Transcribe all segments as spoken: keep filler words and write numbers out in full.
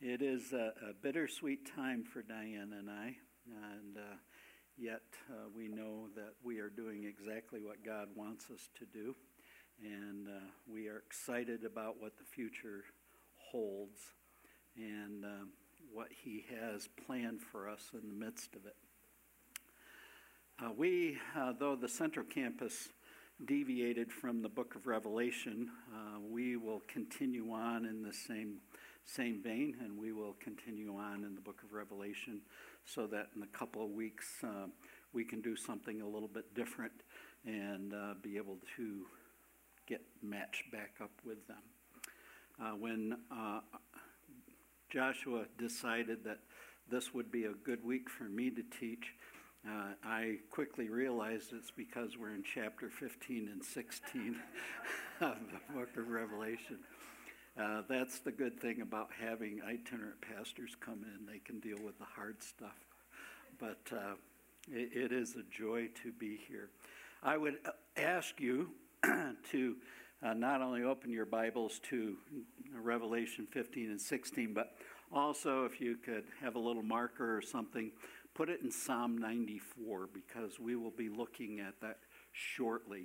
It is a, a bittersweet time for Diane and I, and uh, yet uh, we know that we are doing exactly what God wants us to do, and uh, we are excited about what the future holds and um, what He has planned for us in the midst of it. Uh, we, uh, though the Central Campus deviated from the book of Revelation, uh, we will continue on in the same same vein, and we will continue on in the book of Revelation so that in a couple of weeks uh, we can do something a little bit different and uh, be able to get matched back up with them. Uh, when uh, Joshua decided that this would be a good week for me to teach, uh, I quickly realized it's because we're in chapter fifteen and sixteen of the book of Revelation. Uh, that's the good thing about having itinerant pastors come in. They can deal with the hard stuff. But uh, it, it is a joy to be here. I would ask you to uh, not only open your Bibles to Revelation fifteen and sixteen, but also if you could have a little marker or something, put it in Psalm ninety-four, because we will be looking at that shortly.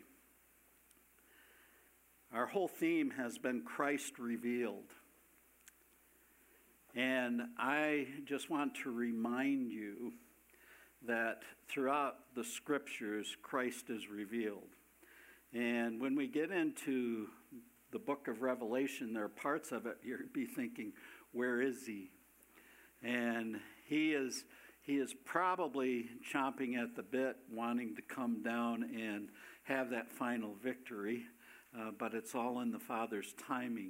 Our whole theme has been Christ revealed. And I just want to remind you that throughout the scriptures, Christ is revealed. And when we get into the book of Revelation, there are parts of it you'll be thinking, where is he? And he is, he is probably chomping at the bit, wanting to come down and have that final victory. Uh, but it's all in the Father's timing.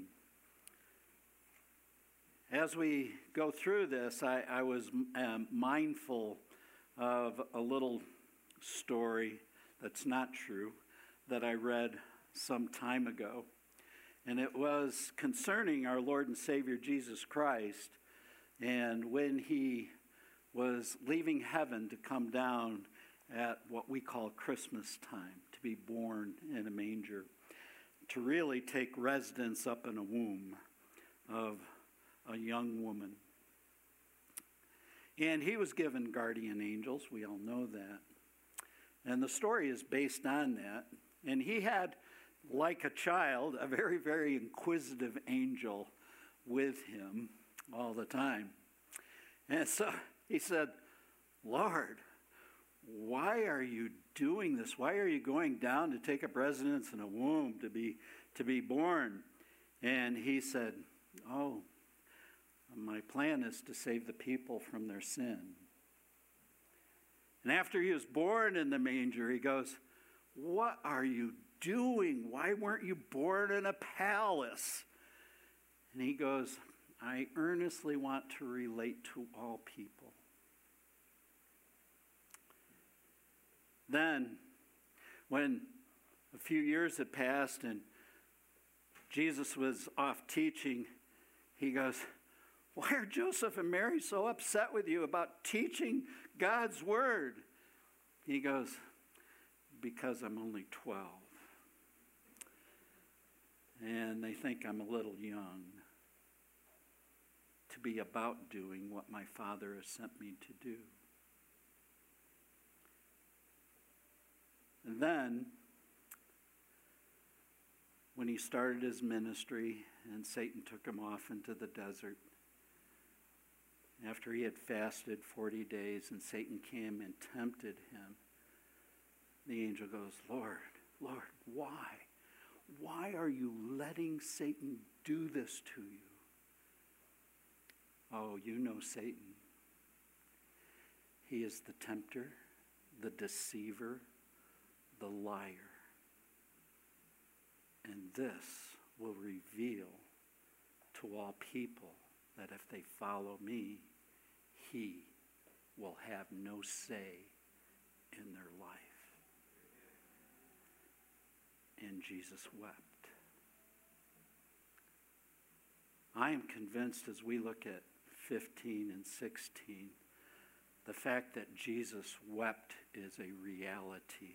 As we go through this, I, I was um, mindful of a little story that's not true that I read some time ago. And it was concerning our Lord and Savior Jesus Christ, and when he was leaving heaven to come down at what we call Christmas time, to be born in a manger, to really take residence up in a womb of a young woman. And he was given guardian angels, we all know that. And the story is based on that. And he had, like a child, a very, very inquisitive angel with him all the time. And so he said, Lord, why are you doing this? Why are you going down to take up residence in a womb to be to be born? And he said, oh, my plan is to save the people from their sin. And after he was born in the manger, he goes, what are you doing? Why weren't you born in a palace? And he goes, I earnestly want to relate to all people. Then, when a few years had passed and Jesus was off teaching, he goes, why are Joseph and Mary so upset with you about teaching God's word? He goes, because I'm only twelve. And they think I'm a little young to be about doing what my Father has sent me to do. And then, when he started his ministry and Satan took him off into the desert, after he had fasted forty days and Satan came and tempted him, the angel goes, Lord, Lord, why? Why are you letting Satan do this to you? Oh, you know Satan. He is the tempter, the deceiver, the liar. And this will reveal to all people that if they follow me, he will have no say in their life. And Jesus wept. I am convinced as we look at fifteen and sixteen, the fact that Jesus wept is a reality.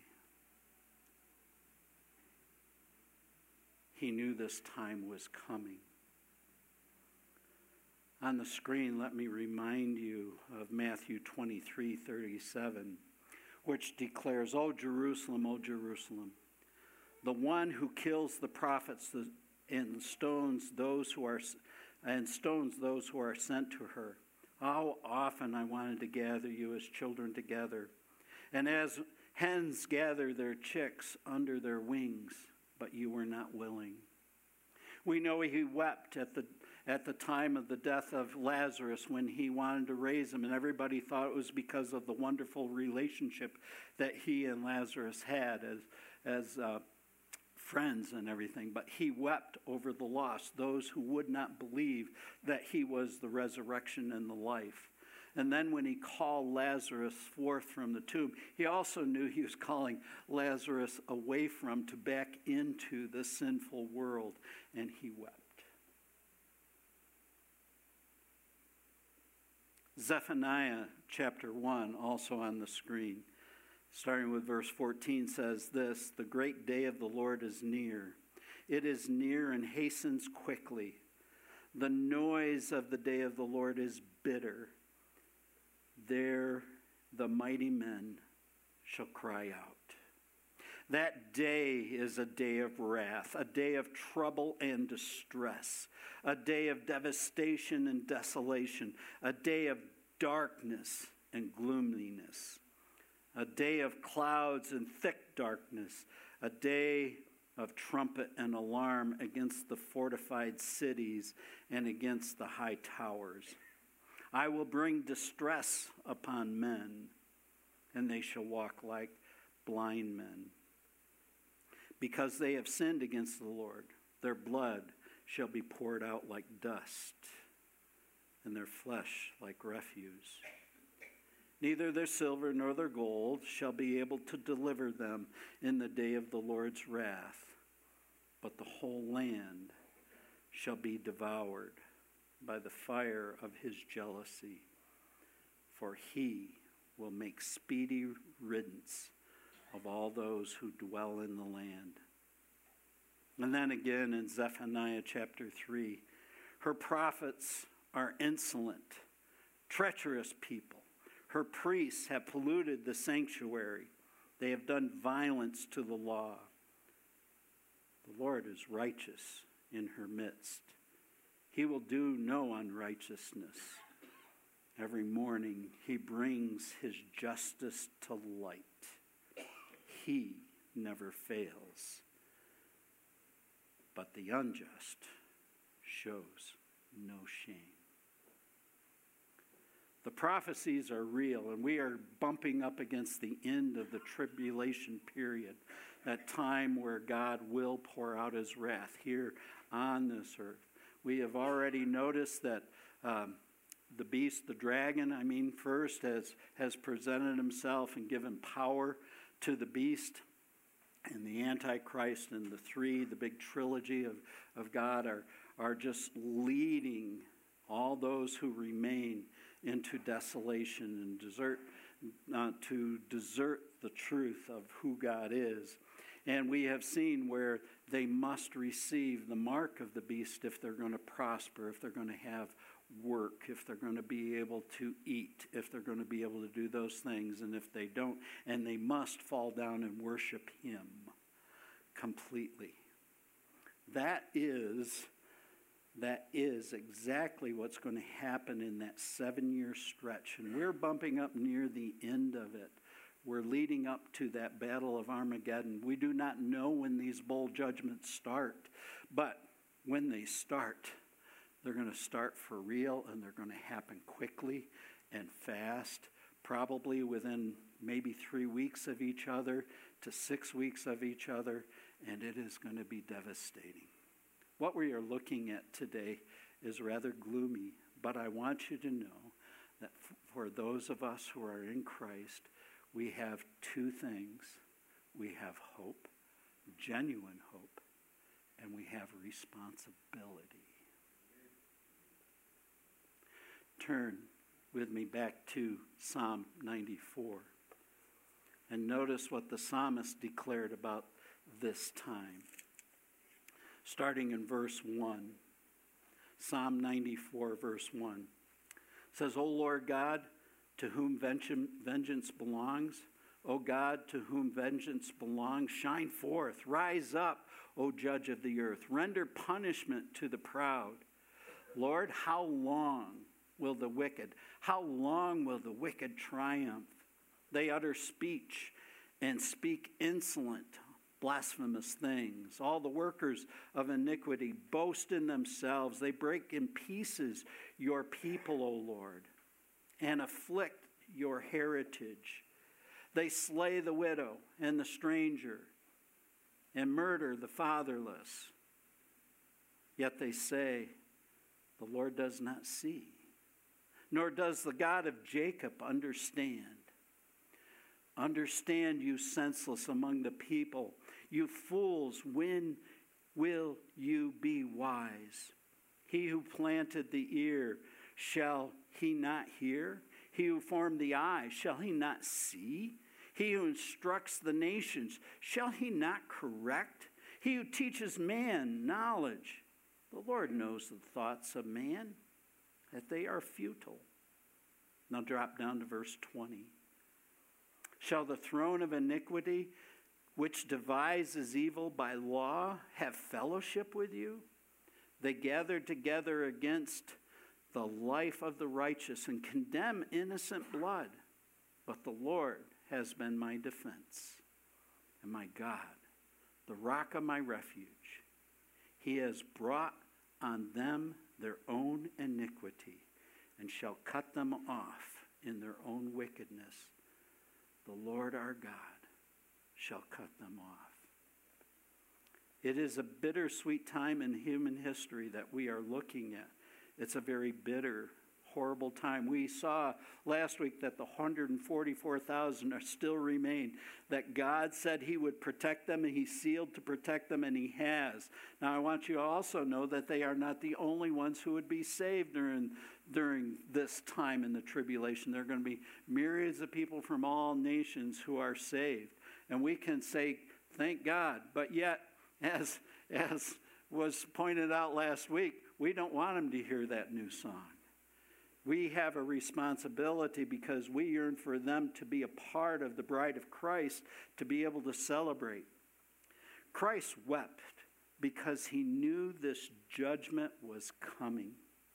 He knew this time was coming. On on the screen, let me remind you of Matthew twenty-three thirty-seven, which declares, "O Jerusalem, O Jerusalem, the one who kills the prophets and stones those who are and stones those who are sent to her. How often I wanted to gather you as children together, and as hens gather their chicks under their wings, but you were not willing." We know he wept at the at the time of the death of Lazarus when he wanted to raise him, and everybody thought it was because of the wonderful relationship that he and Lazarus had as as uh, friends and everything. But he wept over the lost, those who would not believe that he was the resurrection and the life. And then when he called Lazarus forth from the tomb, he also knew he was calling Lazarus away from, to back into the sinful world, and he wept. Zephaniah chapter one, also on the screen, starting with verse fourteen, says this: "The great day of the Lord is near. It is near and hastens quickly. The noise of the day of the Lord is bitter. There the mighty men shall cry out." That day is a day of wrath, a day of trouble and distress, a day of devastation and desolation, a day of darkness and gloominess, a day of clouds and thick darkness, a day of trumpet and alarm against the fortified cities and against the high towers. "I will bring distress upon men, and they shall walk like blind men. Because they have sinned against the Lord, their blood shall be poured out like dust, and their flesh like refuse. Neither their silver nor their gold shall be able to deliver them in the day of the Lord's wrath, but the whole land shall be devoured by the fire of his jealousy, for he will make speedy riddance of all those who dwell in the land." And then again in Zephaniah chapter three, "Her prophets are insolent, treacherous people. Her priests have polluted the sanctuary. They have done violence to the law. The Lord is righteous in her midst. He will do no unrighteousness. Every morning he brings his justice to light. He never fails. But the unjust shows no shame." The prophecies are real, and we are bumping up against the end of the tribulation period, that time where God will pour out his wrath here on this earth. We have already noticed that um, the beast, the dragon, I mean, first has, has presented himself and given power to the beast, and the Antichrist and the three, the big trilogy of, of God are, are just leading all those who remain into desolation and desert, uh, to desert the truth of who God is. And we have seen where they must receive the mark of the beast if they're going to prosper, if they're going to have work, if they're going to be able to eat, if they're going to be able to do those things. And if they don't, and they must fall down and worship him completely. That is, that is exactly what's going to happen in that seven-year stretch. And we're bumping up near the end of it. We're leading up to that battle of Armageddon. We do not know when these bowl judgments start, but when they start, they're going to start for real, and they're going to happen quickly and fast, probably within maybe three weeks of each other to six weeks of each other, and it is going to be devastating. What we are looking at today is rather gloomy, but I want you to know that for those of us who are in Christ, we have two things. We have hope, genuine hope, and we have responsibility. Turn with me back to Psalm ninety-four and notice what the psalmist declared about this time. Starting in verse one, Psalm ninety-four, verse one. It says, O Lord God, to whom vengeance belongs, O God, to whom vengeance belongs, shine forth, rise up, O judge of the earth, render punishment to the proud. Lord, how long will the wicked, how long will the wicked triumph? They utter speech and speak insolent, blasphemous things. All the workers of iniquity boast in themselves. They break in pieces your people, O Lord, and afflict your heritage. They slay the widow and the stranger and murder the fatherless. Yet they say, the Lord does not see, nor does the God of Jacob understand. Understand, you senseless among the people. You fools, when will you be wise? He who planted the ear, shall he not hear? He who formed the eye, shall he not see? He who instructs the nations, shall he not correct? He who teaches man knowledge, the Lord knows the thoughts of man, that they are futile. Now drop down to verse twenty. Shall the throne of iniquity, which devises evil by law, have fellowship with you? They gather together against the life of the righteous and condemn innocent blood. But the Lord has been my defense and my God, the rock of my refuge. He has brought on them their own iniquity and shall cut them off in their own wickedness. The Lord our God shall cut them off. It is a bittersweet time in human history that we are looking at. It's a very bitter, horrible time. We saw last week that the one hundred forty-four thousand are still remain, that God said he would protect them, and he sealed to protect them, and he has. Now I want you to also know that they are not the only ones who would be saved during, during this time in the tribulation. There are going to be myriads of people from all nations who are saved. And we can say, thank God. But yet, as, as was pointed out last week, we don't want them to hear that new song. We have a responsibility because we yearn for them to be a part of the bride of Christ, to be able to celebrate. Christ wept because he knew this judgment was coming.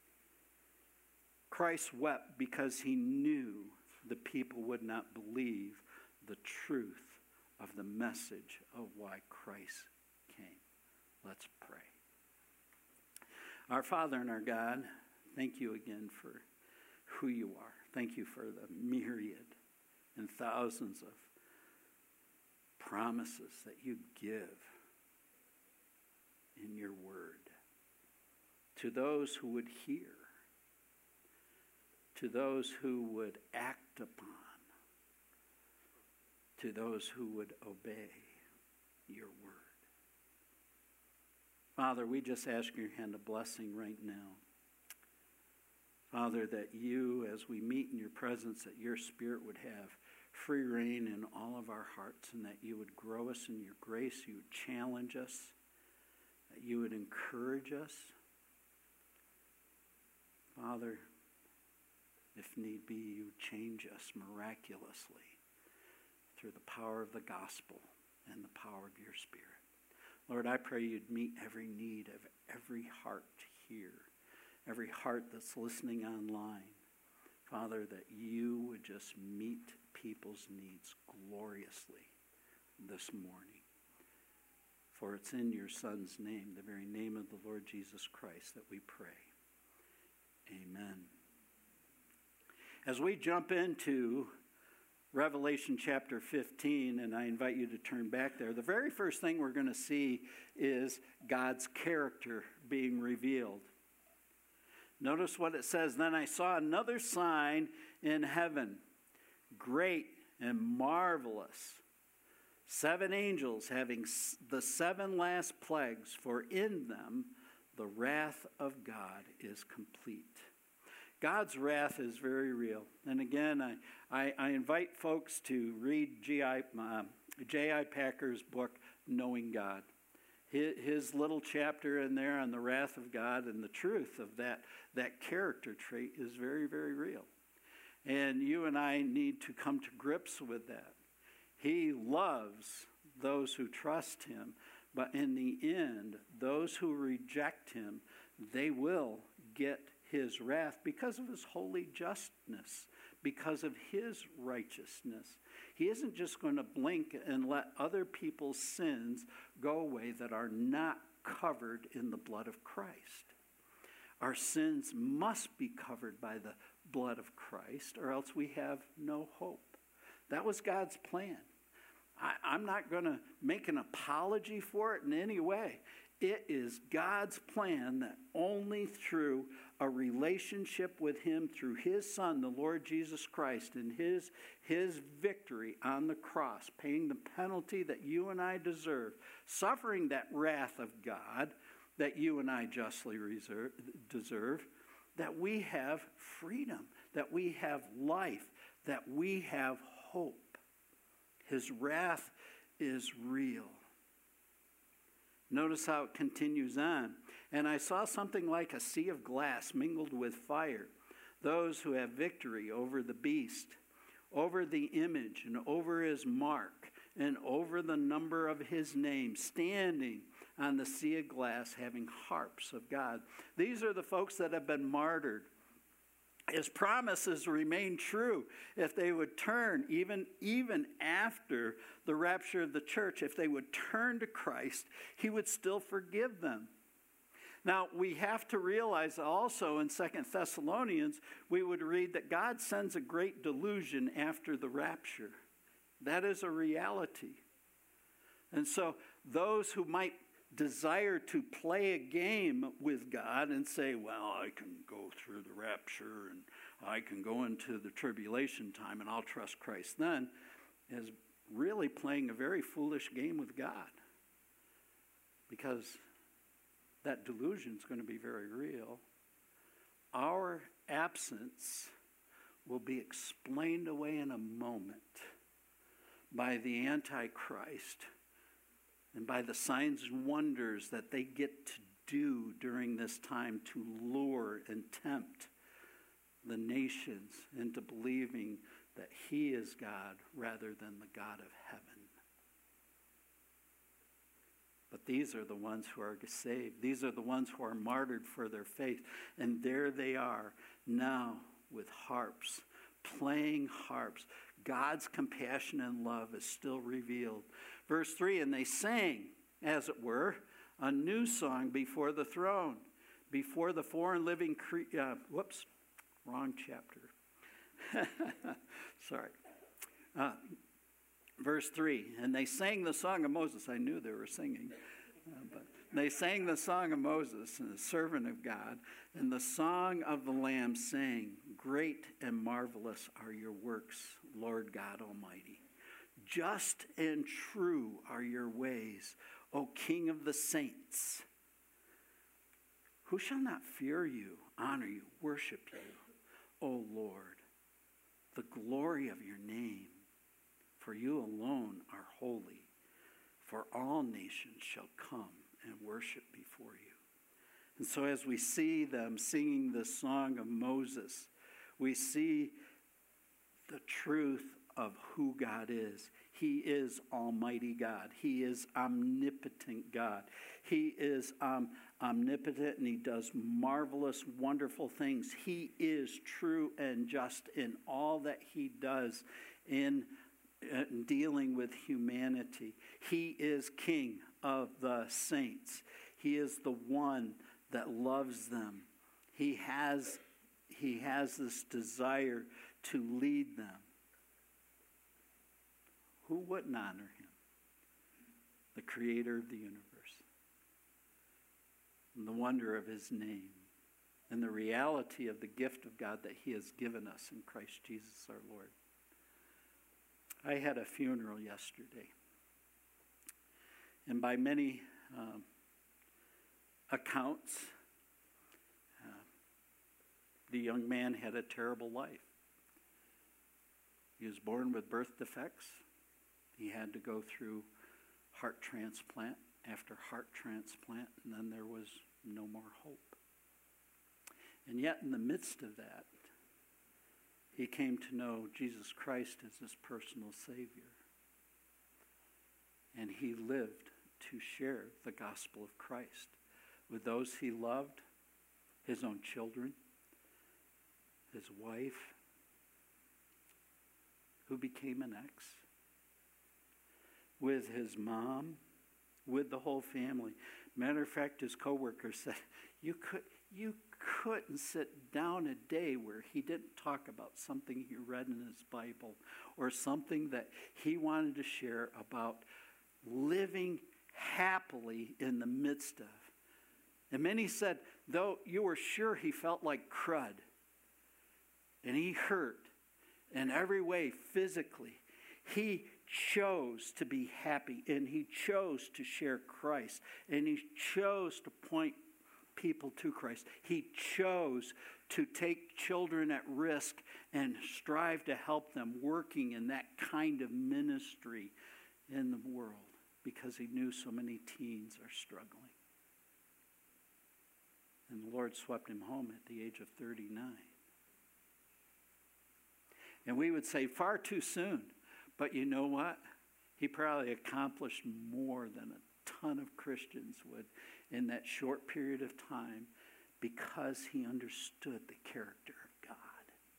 Christ wept because he knew the people would not believe the truth of the message of why Christ came. Let's pray. Our Father and our God, thank you again for who you are. Thank you for the myriad and thousands of promises that you give in your word to those who would hear, to those who would act upon, to those who would obey your word. Father, we just ask your hand of blessing right now. Father, that you, as we meet in your presence, that your Spirit would have free reign in all of our hearts, and that you would grow us in your grace, you would challenge us, that you would encourage us. Father, if need be, you change us miraculously through the power of the gospel and the power of your Spirit. Lord, I pray you'd meet every need of every heart here, every heart that's listening online. Father, that you would just meet people's needs gloriously this morning. For it's in your Son's name, the very name of the Lord Jesus Christ, that we pray. Amen. As we jump into Revelation chapter fifteen, and I invite you to turn back there, the very first thing we're going to see is God's character being revealed. Notice what it says. Then I saw another sign in heaven, great and marvelous, seven angels having the seven last plagues, for in them the wrath of God is complete. God's wrath is very real. And again, I, I, I invite folks to read J I. Uh, J I. Packer's book, Knowing God. His, his little chapter in there on the wrath of God and the truth of that, that character trait is very, very real. And you and I need to come to grips with that. He loves those who trust him, but in the end, those who reject him, they will get his wrath because of his holy justness, because of his righteousness. He isn't just going to blink and let other people's sins go away that are not covered in the blood of Christ. Our sins must be covered by the blood of Christ, or else we have no hope. That was God's plan. I, I'm not going to make an apology for it in any way. It is God's plan that only through a relationship with him, through his Son, the Lord Jesus Christ, and his, his victory on the cross, paying the penalty that you and I deserve, suffering that wrath of God that you and I justly reserve, deserve, that we have freedom, that we have life, that we have hope. His wrath is real. Notice how it continues on. And I saw something like a sea of glass mingled with fire. Those who have victory over the beast, over the image, and over his mark, and over the number of his name, standing on the sea of glass, having harps of God. These are the folks that have been martyred. His promises remain true if they would turn, even, even after the rapture of the church, if they would turn to Christ, he would still forgive them. Now, we have to realize also in Second Thessalonians, we would read that God sends a great delusion after the rapture. That is a reality. And so those who might desire to play a game with God and say, well, I can go through the rapture and I can go into the tribulation time and I'll trust Christ then, is really playing a very foolish game with God. Because that delusion is going to be very real. Our absence will be explained away in a moment by the Antichrist and by the signs and wonders that they get to do during this time to lure and tempt the nations into believing that he is God rather than the God of heaven. But these are the ones who are saved. These are the ones who are martyred for their faith. And there they are now with harps, playing harps. God's compassion and love is still revealed. Verse three, and they sang, as it were, a new song before the throne, before the four and living cre- uh, whoops, wrong chapter. Sorry. Uh, verse three, and they sang the song of Moses. I knew they were singing. Uh, but they sang the song of Moses, the servant of God, and the song of the Lamb, saying, great and marvelous are your works, Lord God Almighty. Just and true are your ways, O King of the saints. Who shall not fear you, honor you, worship you, O Lord? The glory of your name, for you alone are holy. For all nations shall come and worship before you. And so as we see them singing the song of Moses, we see the truth of who God is. He is Almighty God. He is omnipotent God. He is um, omnipotent, and he does marvelous, wonderful things. He is true and just in all that he does in, in dealing with humanity. He is King of the saints. He is the one that loves them. He has, he has this desire to lead them. Who wouldn't honor him? The creator of the universe. And the wonder of his name. And the reality of the gift of God that he has given us in Christ Jesus our Lord. I had a funeral yesterday. And by many um, accounts, uh, the young man had a terrible life. He was born with birth defects. He had to go through heart transplant after heart transplant, and then there was no more hope. And yet in the midst of that, he came to know Jesus Christ as his personal Savior. And he lived to share the gospel of Christ with those he loved, his own children, his wife, who became an ex, with his mom, with the whole family. Matter of fact, his coworker said, you could you couldn't sit down a day where he didn't talk about something he read in his Bible or something that he wanted to share about living happily in the midst of. And many said, though you were sure he felt like crud, and he hurt in every way physically, he chose to be happy, and he chose to share Christ, and he chose to point people to Christ. He chose to take children at risk and strive to help them, working in that kind of ministry in the world, because he knew so many teens are struggling. And the Lord swept him home at the age of thirty-nine. And we would say far too soon. But you know what? He probably accomplished more than a ton of Christians would in that short period of time, because he understood the character of God.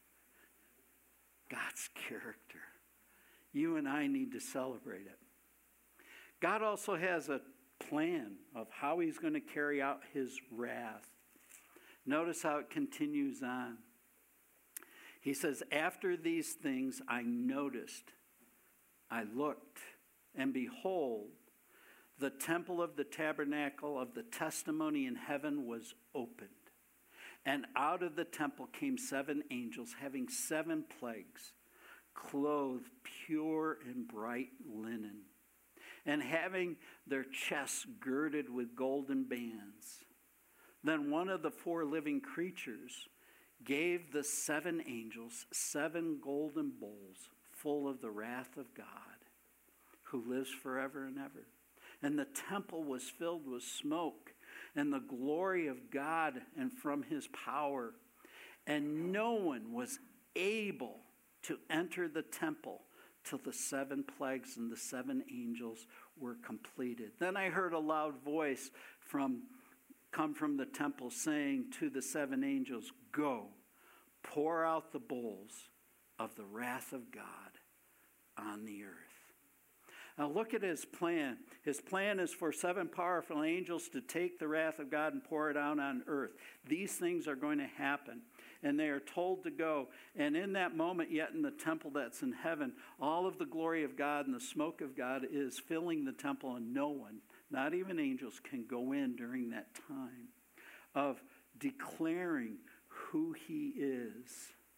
God's character. You and I need to celebrate it. God also has a plan of how he's going to carry out his wrath. Notice how it continues on. He says, after these things I noticed, I looked, and behold, the temple of the tabernacle of the testimony in heaven was opened. And out of the temple came seven angels, having seven plagues, clothed pure and bright linen, and having their chests girded with golden bands. Then one of the four living creatures gave the seven angels seven golden bowls full of the wrath of God, who lives forever and ever. And the temple was filled with smoke and the glory of God and from his power. And no one was able to enter the temple till the seven plagues and the seven angels were completed. Then I heard a loud voice from come from the temple saying to the seven angels, go, pour out the bowls of the wrath of God on the earth. Now look at his plan. His plan is for seven powerful angels to take the wrath of God and pour it out on earth. These things are going to happen, and they are told to go. And in that moment, yet in the temple that's in heaven, all of the glory of God and the smoke of God is filling the temple, and no one, not even angels, can go in during that time of declaring who he is.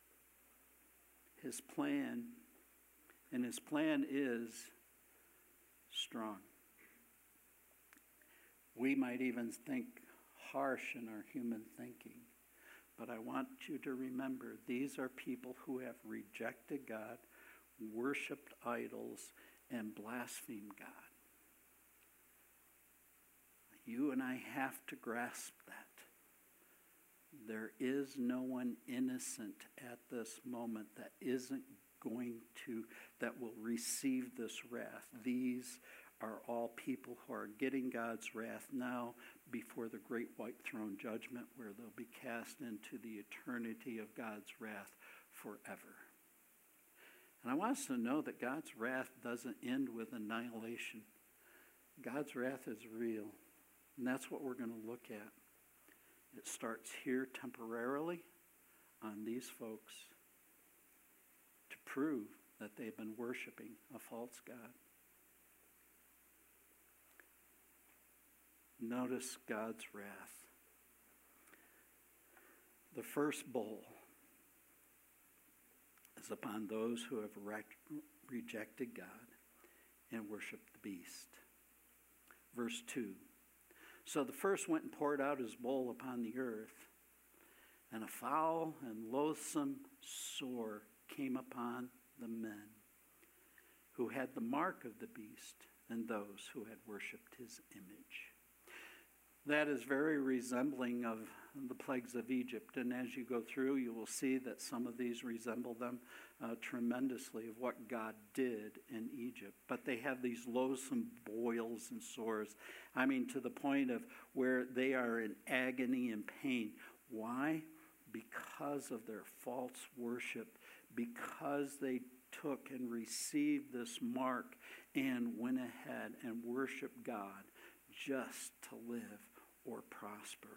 His plan, and his plan is strong. We might even think harsh in our human thinking, but I want you to remember these are people who have rejected God, worshiped idols, and blasphemed God. You and I have to grasp that. There is no one innocent at this moment that isn't going to, that will receive this wrath. These are all people who are getting God's wrath now before the great white throne judgment, where they'll be cast into the eternity of God's wrath forever. And I want us to know that God's wrath doesn't end with annihilation. God's wrath is real. And that's what we're going to look at. It starts here temporarily on these folks to prove that they've been worshiping a false God. Notice God's wrath. The first bowl is upon those who have re- rejected God and worshiped the beast. Verse two. So the first went and poured out his bowl upon the earth, and a foul and loathsome sore came upon the men who had the mark of the beast and those who had worshipped his image. That is very resembling of the plagues of Egypt. And as you go through, you will see that some of these resemble them uh, tremendously of what God did in Egypt. But they have these loathsome boils and sores. I mean, to the point of where they are in agony and pain. Why? Because of their false worship. Because they took and received this mark and went ahead and worshiped God just to live or prosper.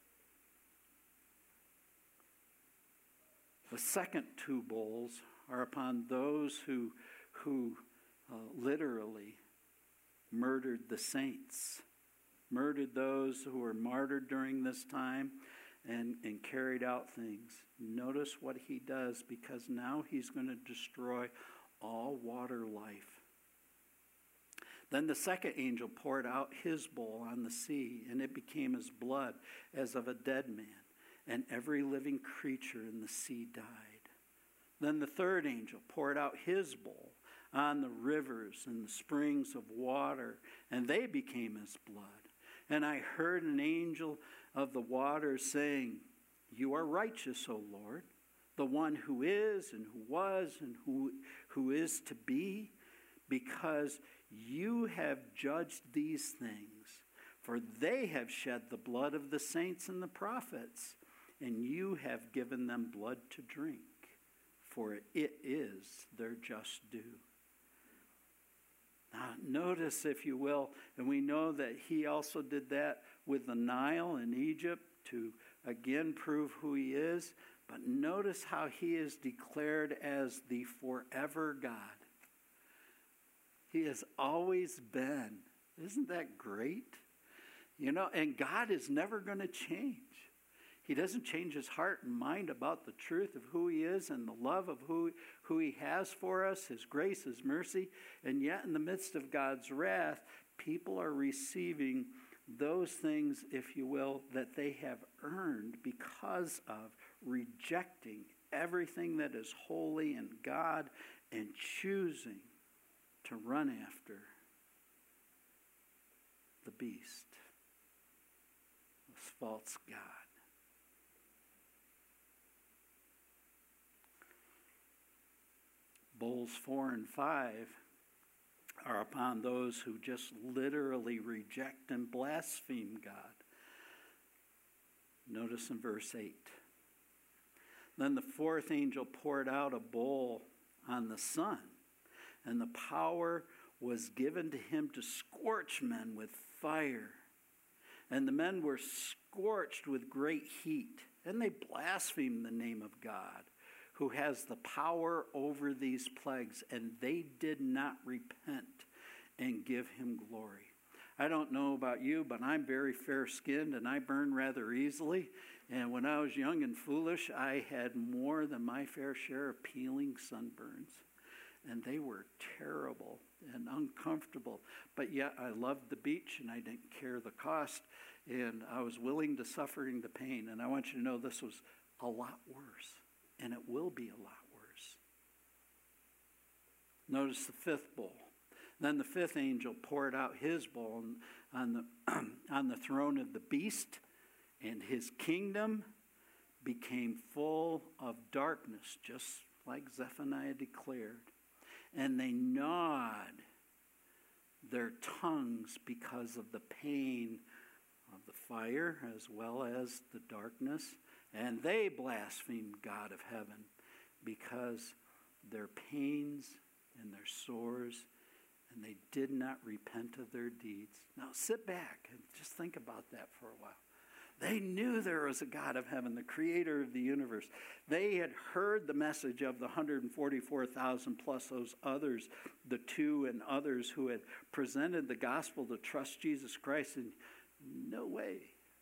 The second two bowls are upon those who, who uh, literally murdered the saints, murdered those who were martyred during this time and, and carried out things. Notice what he does, because now he's going to destroy all water life. Then the second angel poured out his bowl on the sea, and it became as blood as of a dead man, and every living creature in the sea died. Then the third angel poured out his bowl on the rivers and the springs of water, and they became as blood. And I heard an angel of the waters saying, "You are righteous, O Lord, the one who is and who was and who, who is to be, because you have judged these things, for they have shed the blood of the saints and the prophets, and you have given them blood to drink, for it is their just due." Now, notice, if you will, and we know that he also did that with the Nile in Egypt to again prove who he is, but notice how he is declared as the forever God. He has always been. Isn't that great? You know, and God is never going to change. He doesn't change his heart and mind about the truth of who he is and the love of who, who he has for us, his grace, his mercy. And yet in the midst of God's wrath, people are receiving those things, if you will, that they have earned because of rejecting everything that is holy and God and choosing to run after the beast, this false god. Bowls four and five are upon those who just literally reject and blaspheme God. Notice in verse eight. Then the fourth angel poured out a bowl on the sun, and the power was given to him to scorch men with fire. And the men were scorched with great heat, and they blasphemed the name of God, who has the power over these plagues, and they did not repent and give him glory. I don't know about you, but I'm very fair-skinned, and I burn rather easily. And when I was young and foolish, I had more than my fair share of peeling sunburns. And they were terrible and uncomfortable. But yet I loved the beach, and I didn't care the cost. And I was willing to suffering the pain. And I want you to know this was a lot worse. And it will be a lot worse. Notice the fifth bowl. Then the fifth angel poured out his bowl on the, on the throne of the beast, and his kingdom became full of darkness, just like Zephaniah declared. And they gnawed their tongues because of the pain of the fire as well as the darkness. And they blasphemed God of heaven because their pains and their sores, and they did not repent of their deeds. Now sit back and just think about that for a while. They knew there was a God of heaven, the creator of the universe. They had heard the message of the one hundred forty-four thousand plus those others, the two and others who had presented the gospel to trust Jesus Christ. And no way.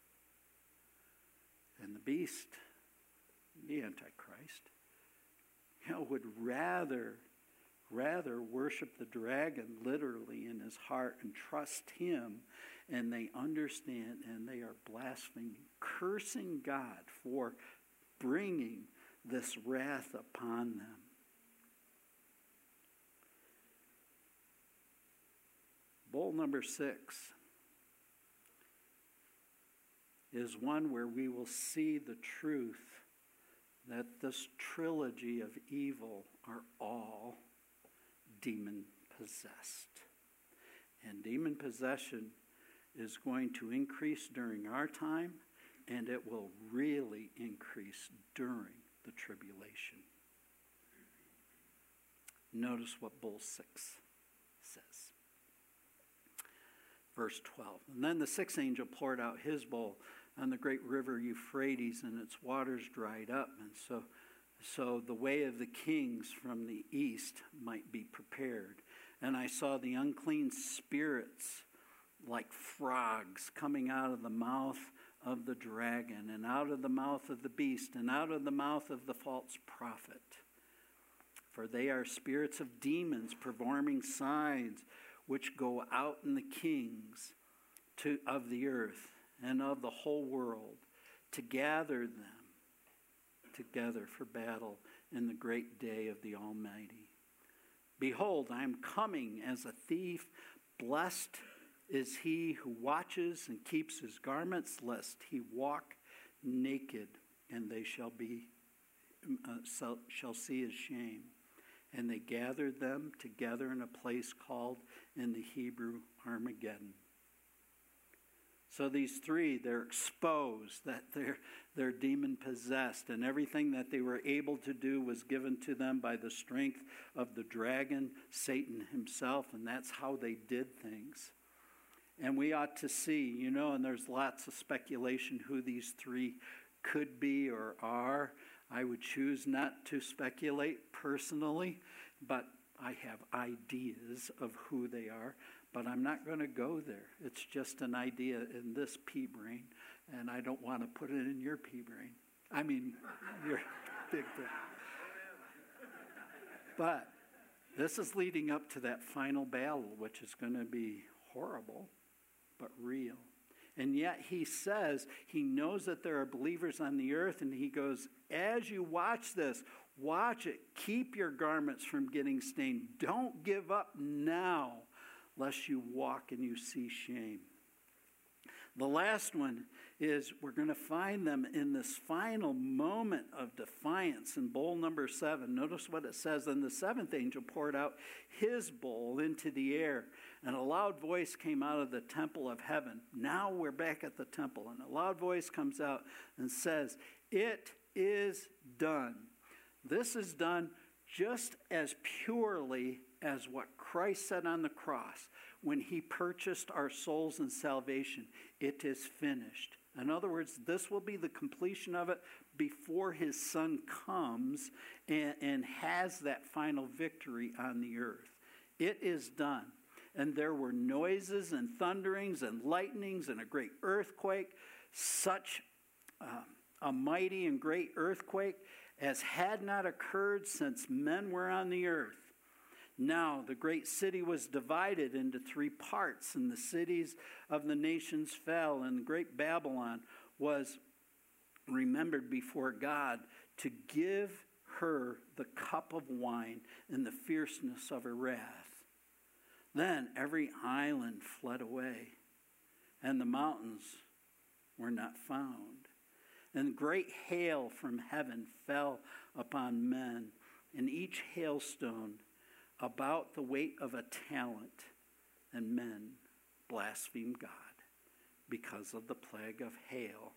And the beast, the Antichrist, you know, would rather, rather worship the dragon literally in his heart and trust him. And they understand, and they are blaspheming, cursing God for bringing this wrath upon them. Bowl number six is one where we will see the truth that this trilogy of evil are all demon-possessed. And demon possession is going to increase during our time, and it will really increase during the tribulation. Notice what bowl six says. Verse twelve. And then the sixth angel poured out his bowl on the great river Euphrates, and its waters dried up. And so, so the way of the kings from the east might be prepared. And I saw the unclean spirits like frogs coming out of the mouth of the dragon, and out of the mouth of the beast, and out of the mouth of the false prophet. For they are spirits of demons performing signs which go out in the kings to, of the earth and of the whole world, to gather them together for battle in the great day of the Almighty. Behold, I am coming as a thief. Blessed is he who watches and keeps his garments, lest he walk naked, and they shall be uh, shall see his shame. And they gathered them together in a place called in the Hebrew Armageddon. So these three, they're exposed that they're, they're demon-possessed, and everything that they were able to do was given to them by the strength of the dragon, Satan himself, and that's how they did things. And we ought to see, you know, and there's lots of speculation who these three could be or are. I would choose not to speculate personally, but I have ideas of who they are. But I'm not going to go there. It's just an idea in this pea brain, and I don't want to put it in your pea brain. I mean, your big brain. But this is leading up to that final battle, which is going to be horrible, but real. And yet he says he knows that there are believers on the earth, and he goes, as you watch this, watch it. Keep your garments from getting stained. Don't give up now, lest you walk and you see shame. The last one is we're going to find them in this final moment of defiance in bowl number seven. Notice what it says. Then the seventh angel poured out his bowl into the air, and a loud voice came out of the temple of heaven. Now we're back at the temple, and a loud voice comes out and says, "It is done." This is done just as purely as what Christ said on the cross when he purchased our souls and salvation. It is finished. In other words, this will be the completion of it before his son comes and, and has that final victory on the earth. It is done. And there were noises and thunderings and lightnings and a great earthquake, such uh, a mighty and great earthquake as had not occurred since men were on the earth. Now the great city was divided into three parts, and the cities of the nations fell, and the great Babylon was remembered before God to give her the cup of wine in the fierceness of her wrath. Then every island fled away, and the mountains were not found. And great hail from heaven fell upon men, and each hailstone about the weight of a talent, and men blasphemed God because of the plague of hail,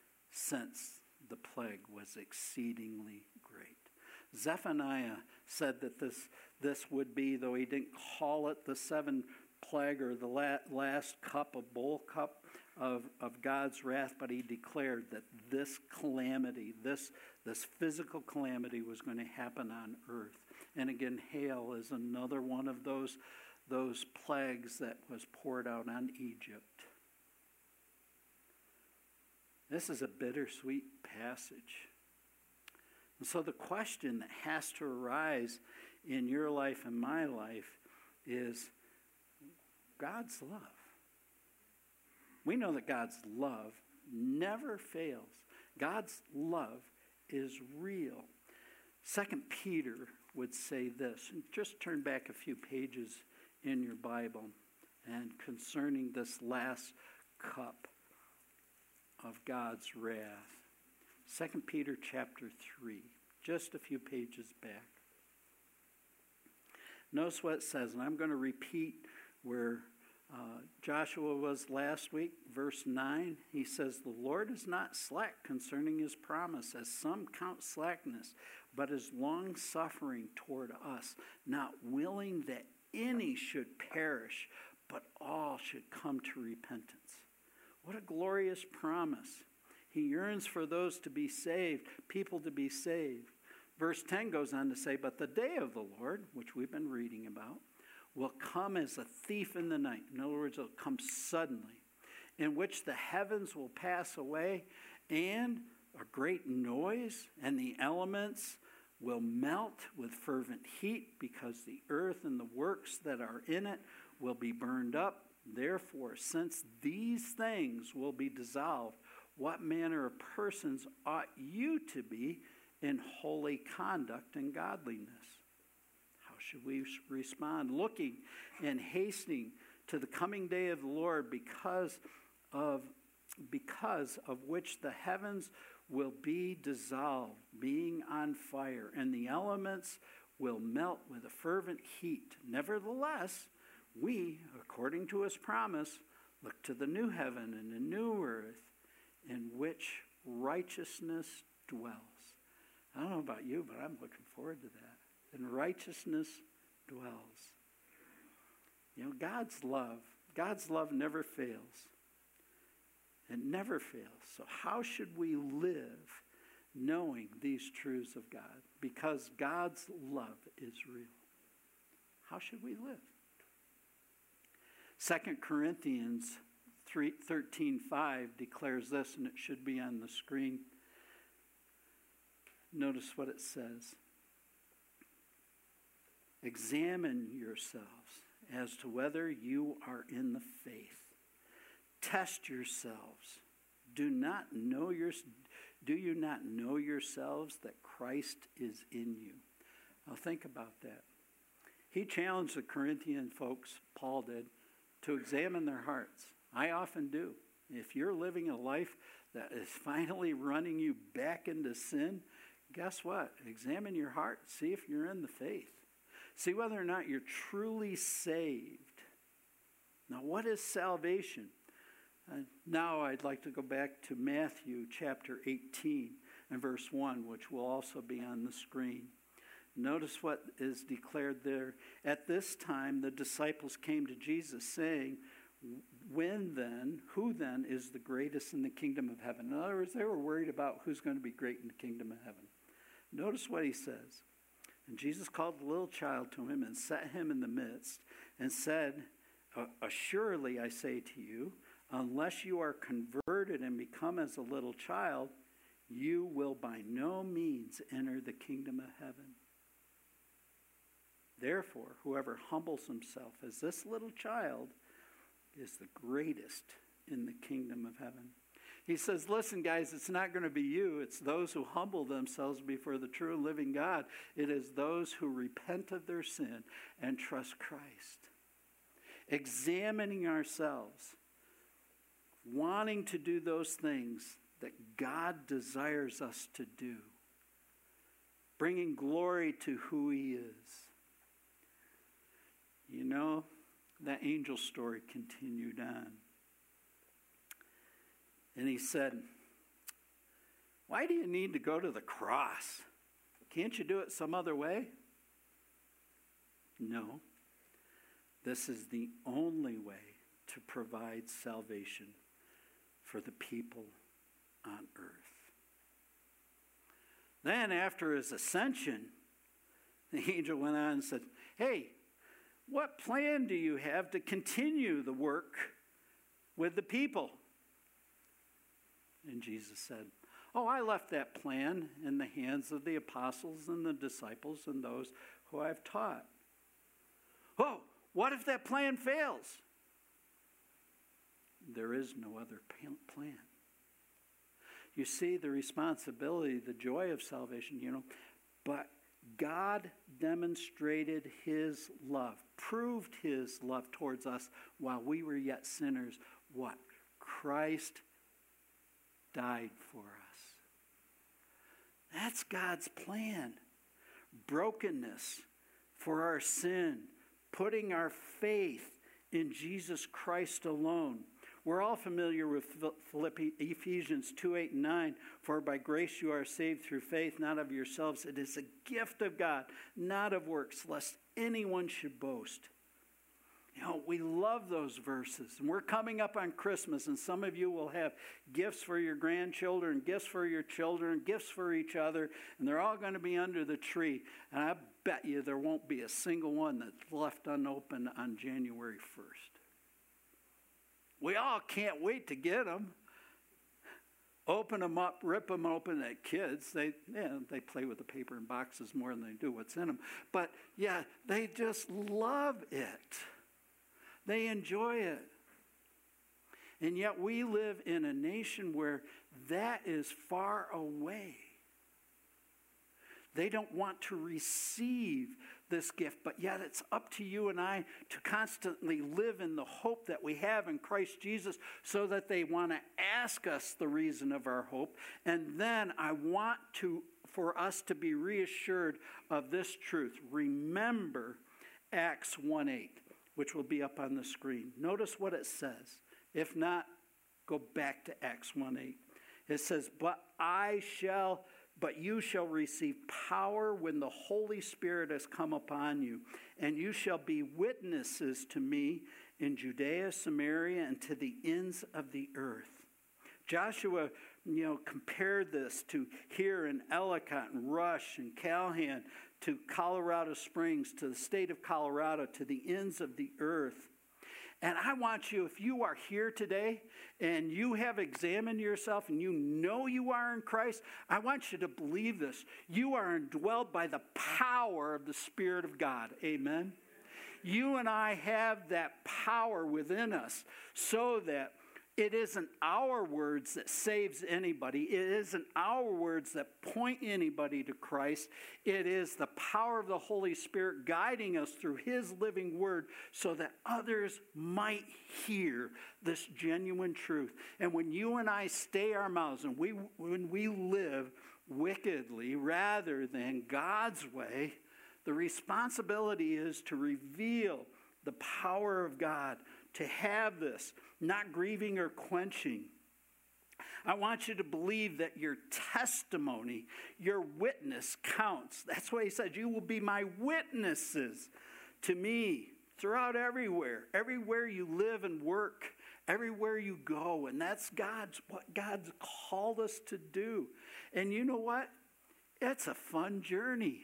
since the plague was exceedingly great. Zephaniah said that this, this would be, though he didn't call it the seven plague or the la- last cup, a bowl cup of, of God's wrath, but he declared that this calamity, this, this physical calamity was going to happen on earth. And again, hail is another one of those, those plagues that was poured out on Egypt. This is a bittersweet passage. And so the question that has to arise in your life and my life is God's love. We know that God's love never fails. God's love is real. Second Peter would say this, and just turn back a few pages in your Bible. and concerning this last cup of God's wrath. Second Peter chapter three, just a few pages back. Notice what it says, and I'm going to repeat where uh, Joshua was last week, verse nine. He says, "The Lord is not slack concerning his promise, as some count slackness, but is long-suffering toward us, not willing that any should perish, but all should come to repentance." What a glorious promise. He yearns for those to be saved, people to be saved. Verse ten goes on to say, "But the day of the Lord," which we've been reading about, "will come as a thief in the night." In other words, it'll come suddenly, "in which the heavens will pass away, and a great noise, and the elements will melt with fervent heat, because the earth and the works that are in it will be burned up. Therefore, since these things will be dissolved, what manner of persons ought you to be in holy conduct and godliness?" How should we respond? "Looking and hastening to the coming day of the Lord, because of, because of which the heavens will be dissolved, being on fire, and the elements will melt with a fervent heat. Nevertheless, we, according to his promise, look to the new heaven and the new earth, in which righteousness dwells." I don't know about you, but I'm looking forward to that. And righteousness dwells. You know, God's love, God's love never fails. It never fails. So how should we live knowing these truths of God? Because God's love is real. How should we live? Second Corinthians thirteen five declares this, and it should be on the screen. Notice what it says. "Examine yourselves as to whether you are in the faith. Test yourselves. Do not know your, do you not know yourselves that Christ is in you?" Now think about that. He challenged the Corinthian folks, Paul did, to examine their hearts. I often do. If you're living a life that is finally running you back into sin, guess what? Examine your heart. See if you're in the faith. See whether or not you're truly saved. Now, what is salvation? Uh, now I'd like to go back to Matthew chapter eighteen and verse one, which will also be on the screen. Notice what is declared there. "At this time, the disciples came to Jesus, saying, 'When then, who then is the greatest in the kingdom of heaven?'" In other words, they were worried about who's going to be great in the kingdom of heaven. Notice what he says. "And Jesus called the little child to him and set him in the midst and said, 'Assuredly, I say to you, unless you are converted and become as a little child, you will by no means enter the kingdom of heaven. Therefore, whoever humbles himself as this little child is the greatest in the kingdom of heaven.'" He says, listen, guys, it's not going to be you. It's those who humble themselves before the true and living God. It is those who repent of their sin and trust Christ. Examining ourselves, wanting to do those things that God desires us to do, bringing glory to who he is. You know, that angel story continued on. And he said, "Why do you need to go to the cross? Can't you do it some other way?" No. This is the only way to provide salvation for the people on earth. Then after his ascension, the angel went on and said, "Hey, what plan do you have to continue the work with the people?" And Jesus said, "Oh, I left that plan in the hands of the apostles and the disciples and those who I've taught." "Oh, what if that plan fails?" There is no other plan. You see the responsibility, the joy of salvation, you know, but God demonstrated his love, proved his love towards us while we were yet sinners. What? Christ died for us. That's God's plan. Brokenness for our sin, putting our faith in Jesus Christ alone. We're all familiar with Philippians, Ephesians two, eight, and nine. For by grace you are saved through faith, not of yourselves. It is a gift of God, not of works, lest anyone should boast. You know, we love those verses. And we're coming up on Christmas, and some of you will have gifts for your grandchildren, gifts for your children, gifts for each other, and they're all going to be under the tree. And I bet you there won't be a single one that's left unopened on January first. We all can't wait to get them. Open them up, rip them open at kids. They, yeah, they play with the paper and boxes more than they do what's in them. But yeah, they just love it. They enjoy it. And yet we live in a nation where that is far away. They don't want to receive this gift, but yet it's up to you and I to constantly live in the hope that we have in Christ Jesus, so that they want to ask us the reason of our hope. And then I want to for us to be reassured of this truth. Remember Acts one eight, which will be up on the screen. Notice what it says. If not, go back to Acts one eight. It says, But I shall But you shall receive power when the Holy Spirit has come upon you, and you shall be witnesses to me in Judea, Samaria, and to the ends of the earth. Joshua, you know, compared this to here in Ellicott and Rush and Calhoun, to Colorado Springs, to the state of Colorado, to the ends of the earth. And I want you, if you are here today and you have examined yourself and you know you are in Christ, I want you to believe this. You are indwelled by the power of the Spirit of God. Amen? You and I have that power within us, so that it isn't our words that saves anybody. It isn't our words that point anybody to Christ. It is the power of the Holy Spirit guiding us through his living word, so that others might hear this genuine truth. And when you and I stay our mouths, and we when we live wickedly rather than God's way, the responsibility is to reveal the power of God, to have this, not grieving or quenching. I want you to believe that your testimony, your witness counts. That's why he said, you will be my witnesses to me throughout everywhere, everywhere you live and work, everywhere you go. And that's God's what God's called us to do. And you know what? It's a fun journey.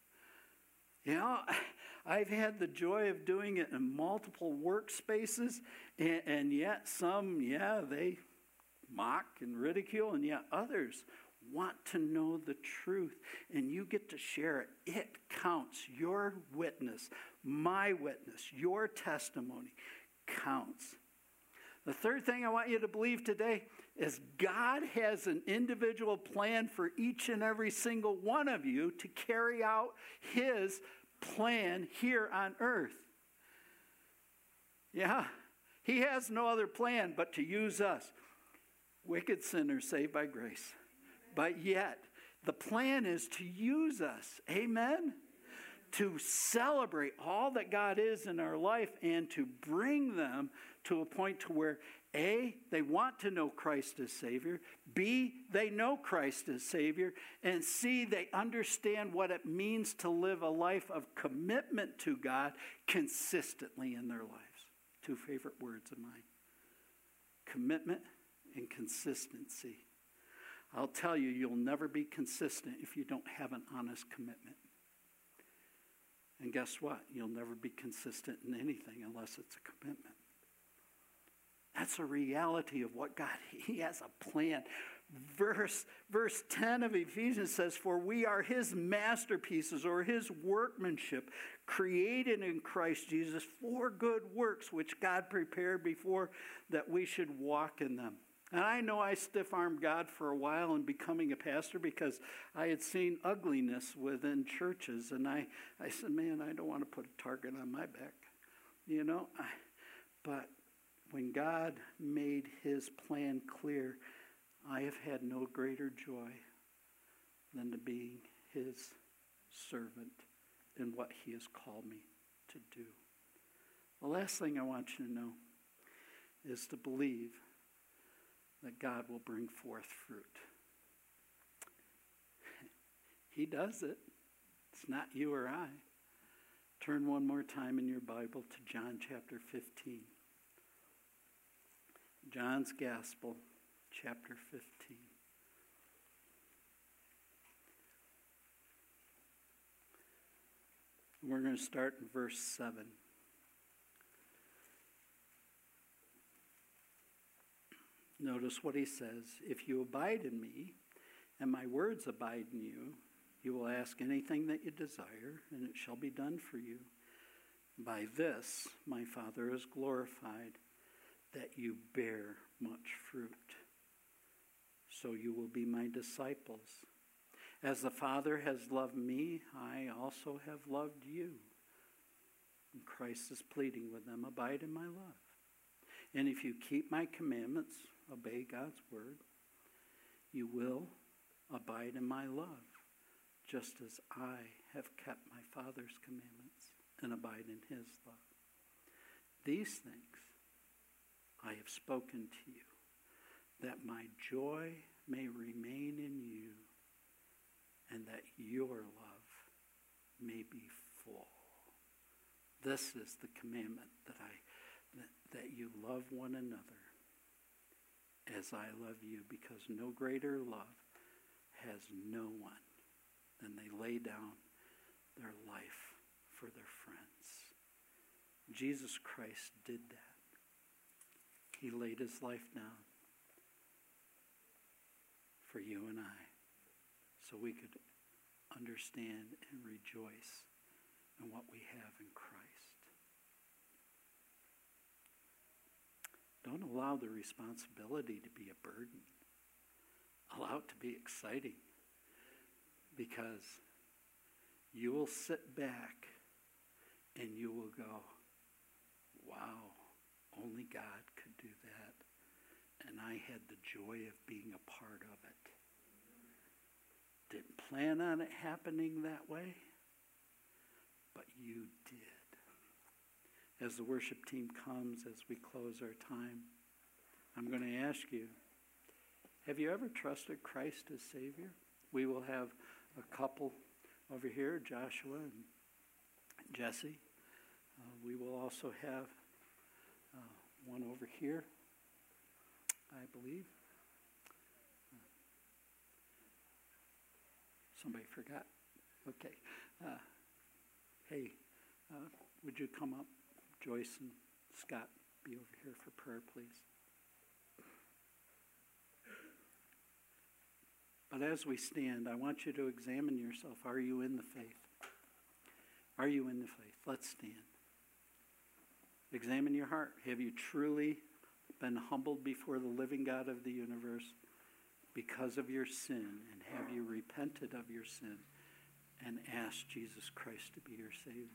You know, I've had the joy of doing it in multiple workspaces, and, and yet some, yeah, they mock and ridicule, and yet others want to know the truth, and you get to share it. It counts. Your witness, my witness, your testimony counts. The third thing I want you to believe today is God has an individual plan for each and every single one of you to carry out his plan here on earth. Yeah, he has no other plan but to use us, wicked sinners saved by grace. But yet, the plan is to use us. Amen? To celebrate all that God is in our life and to bring them to a point to where A, they want to know Christ as Savior. B, they know Christ as Savior. And C, they understand what it means to live a life of commitment to God consistently in their lives. Two favorite words of mine. Commitment and consistency. I'll tell you, you'll never be consistent if you don't have an honest commitment. And guess what? You'll never be consistent in anything unless it's a commitment. That's a reality of what God, he has a plan. Verse, verse ten of Ephesians says, for we are his masterpieces, or his workmanship, created in Christ Jesus for good works, which God prepared before that we should walk in them. And I know I stiff-armed God for a while in becoming a pastor because I had seen ugliness within churches. And I, I said, man, I don't want to put a target on my back. You know, I, but when God made his plan clear, I have had no greater joy than to be his servant in what he has called me to do. The last thing I want you to know is to believe that God will bring forth fruit. He does it. It's not you or I. Turn one more time in your Bible to John chapter fifteen. John's Gospel, chapter fifteen. We're going to start in verse seven. Notice what he says. If you abide in me, and my words abide in you, you will ask anything that you desire, and it shall be done for you. By this my Father is glorified, that you bear much fruit. So you will be my disciples. As the Father has loved me, I also have loved you. And Christ is pleading with them, abide in my love. And if you keep my commandments, obey God's word, you will abide in my love, just as I have kept my Father's commandments and abide in his love. These things I have spoken to you, that my joy may remain in you, and that your love may be full. This is the commandment that I that, that you love one another as I love you, because no greater love has no one than they lay down their life for their friends. Jesus Christ did that. He laid his life down for you and I, so we could understand and rejoice in what we have in Christ. Don't allow the responsibility to be a burden. Allow it to be exciting, because you will sit back and you will go, wow, only God could do that. And I had the joy of being a part of it. Didn't plan on it happening that way, but you did. As the worship team comes, as we close our time, I'm going to ask you, have you ever trusted Christ as Savior? We will have a couple over here, Joshua and Jesse. Uh, we will also have uh, one over here, I believe. Uh, somebody forgot? Okay. Uh, hey, uh, would you come up? Joyce and Scott, be over here for prayer, please. But as we stand, I want you to examine yourself. Are you in the faith? Are you in the faith? Let's stand. Examine your heart. Have you truly been humbled before the living God of the universe because of your sin? And have you repented of your sin and asked Jesus Christ to be your Savior?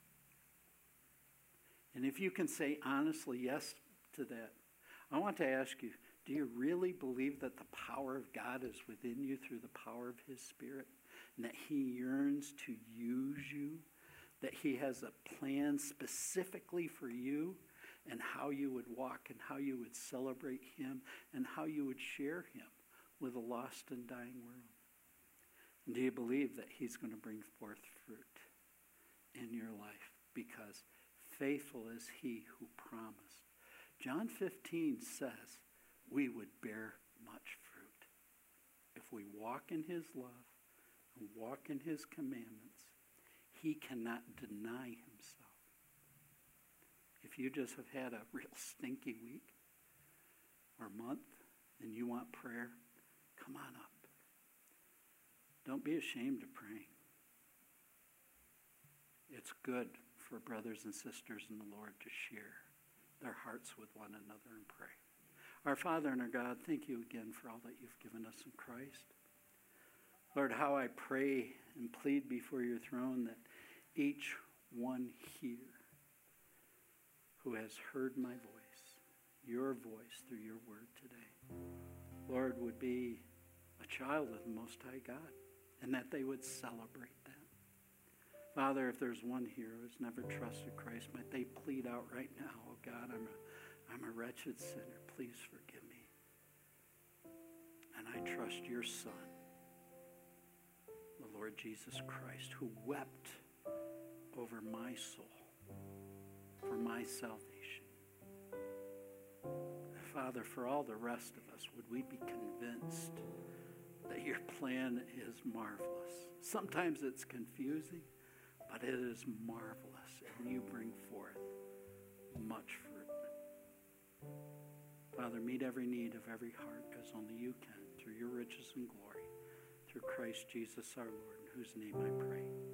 And if you can say honestly yes to that, I want to ask you, do you really believe that the power of God is within you through the power of his Spirit? And that he yearns to use you? That he has a plan specifically for you and how you would walk and how you would celebrate him and how you would share him with a lost and dying world? And do you believe that he's going to bring forth fruit in your life? Because faithful is he who promised. John fifteen says we would bear much fruit if we walk in his love and walk in his commandments. He cannot deny himself. If you just have had a real stinky week or month and you want prayer, come on up. Don't be ashamed of praying. It's good for brothers and sisters in the Lord to share their hearts with one another and pray. Our Father and our God, thank you again for all that you've given us in Christ. Lord, how I pray and plead before your throne that each one here who has heard my voice, your voice through your word today, Lord, would be a child of the Most High God, and that they would celebrate that. Father, if there's one here who's never trusted Christ, might they plead out right now, oh God, I'm a, I'm a wretched sinner. Please forgive me. And I trust your Son, the Lord Jesus Christ, who wept over my soul for my salvation. Father, for all the rest of us, would we be convinced that your plan is marvelous? Sometimes it's confusing, but it is marvelous, and you bring forth much fruit. Father, meet every need of every heart as only you can, through your riches and glory, through Christ Jesus our Lord, in whose name I pray.